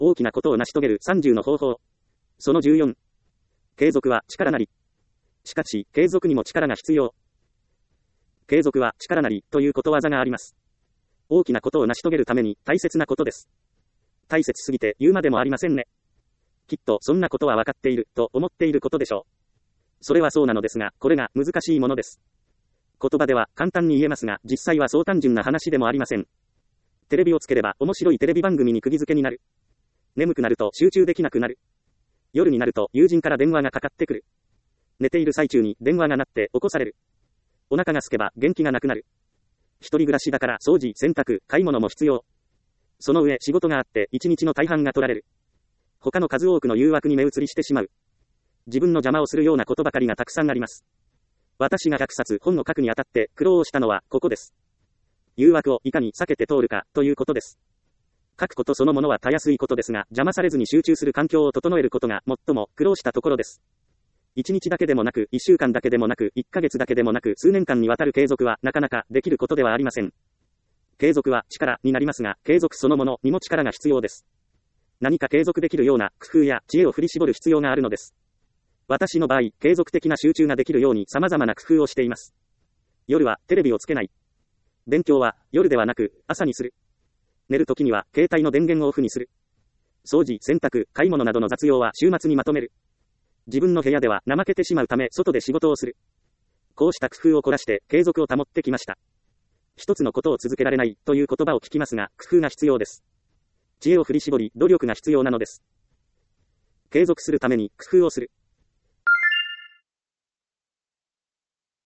大きなことを成し遂げる30の方法。その14。継続は力なり。しかし、継続にも力が必要。継続は力なりということわざがあります。大きなことを成し遂げるために大切なことです。大切すぎて言うまでもありませんね。きっとそんなことは分かっていると思っていることでしょう。それはそうなのですが、これが難しいものです。言葉では簡単に言えますが、実際はそう単純な話でもありません。テレビをつければ面白いテレビ番組に釘付けになる。眠くなると集中できなくなる。夜になると友人から電話がかかってくる。寝ている最中に電話が鳴って起こされる。お腹が空けば元気がなくなる。一人暮らしだから掃除、洗濯、買い物も必要。その上仕事があって一日の大半が取られる。他の数多くの誘惑に目移りしてしまう。自分の邪魔をするようなことばかりがたくさんあります。私が100冊本を書くにあたって苦労をしたのはここです。誘惑をいかに避けて通るかということです。書くことそのものはたやすいことですが、邪魔されずに集中する環境を整えることが最も苦労したところです。1日だけでもなく、1週間だけでもなく、1ヶ月だけでもなく、数年間にわたる継続はなかなかできることではありません。継続は力になりますが、継続そのものにも力が必要です。何か継続できるような工夫や知恵を振り絞る必要があるのです。私の場合、継続的な集中ができるように様々な工夫をしています。夜はテレビをつけない。勉強は夜ではなく朝にする。寝るときには携帯の電源をオフにする。掃除、洗濯、買い物などの雑用は週末にまとめる。自分の部屋では怠けてしまうため外で仕事をする。こうした工夫を凝らして継続を保ってきました。一つのことを続けられないという言葉を聞きますが、工夫が必要です。知恵を振り絞り、努力が必要なのです。継続するために工夫をする。